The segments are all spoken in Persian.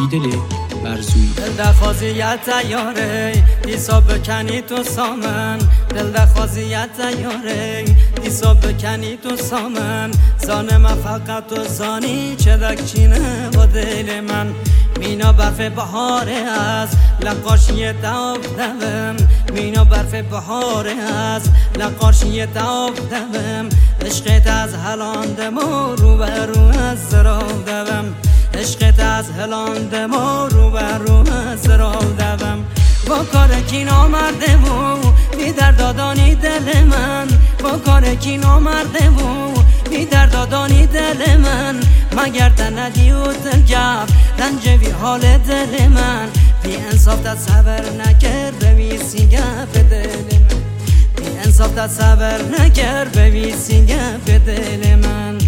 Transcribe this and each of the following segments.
بیدل برزویی. دل دخوازیت تیاره دیسا بکنی تو سامن، دل دخوازیت تیاره دیسا بکنی تو سامن. زان من فقط تو زانی چدک چینه با دل من. مینا برف بهاره از لقاشی داغ دوم، مینا برف بهاره از لقاشی داغ دوم. عشقت از هلاندم و رو به رو از سرال دوم، عشقت از هلاندم و رو به رو از سرال دوم. با کار کی نامرده و بی دردادانی دل من، با کار کی نامرده و بی دردادانی دل من. مگر تندی و دلگرد رنجوی حال دل من. بی انصاف تصور نکرد بویسی گپ دل من، بی انصاف تصور نکرد بویسی گپ دل من.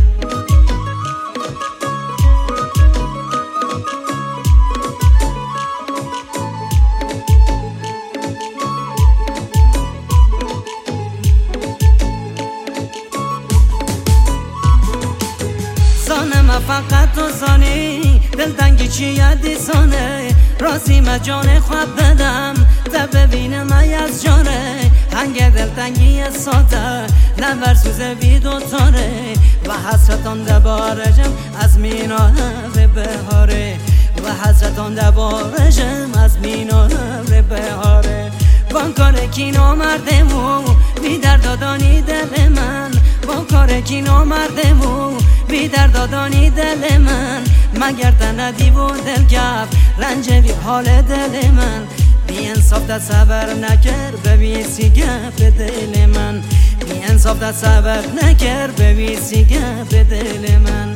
زانم فقط تو زانی دل تنگی چیه دیسانه. رازی ما جان خواب بدم تا ببینم ای از جاره. هنگ دل تنگی ساده نبر سوزه بی دوتاره. و حسرتان دبارجم از مینا به بهاره، و حسرتان دبارجم از مینا به بهاره. وان کار کی نامرده و بی دردادانی دل من، وان کار کی نامرده و بی دردادانی دل من. مگر تندی و دلگرد رنجوی حال دل من. بی انصاف تصور نکرد بویسی گپ دل من، بی انصاف تصور نکرد بویسی گپ دل من.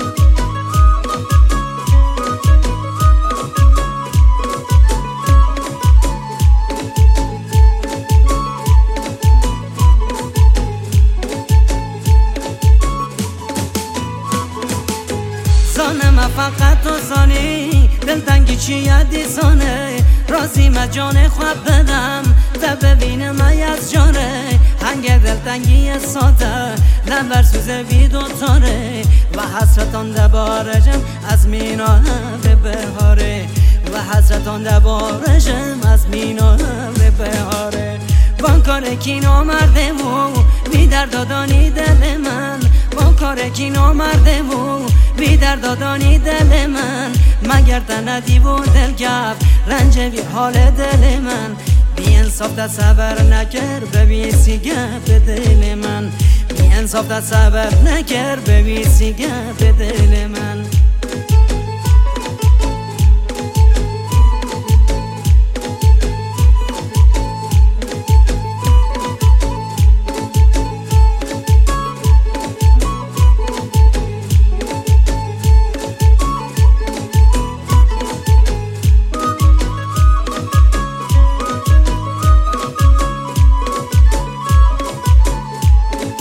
زانم فقط تو زانی دل تنگی چیه دیسانه. رازی ما جان خواب بدم تا ببینم ای از جاره. هنگ دل تنگی ساده نبر سوزه بی دوتاره. و حسرتان دبارجم از مینا به بهاره، و حسرتان دبارجم از مینا به بهاره. وان کار کی نامرده و بی دردادانی دل من، وان کار کی نامرده و بی دردادانی دل من. مگر تندی و دلگرد رنجوی حال دل من. بی انصاف تصور نکرد بویسی گپ دل من، بی انصاف تصور نکرد بویسی گپ دل من.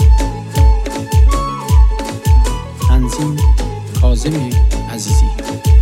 تنظیم کاظم عزیزی.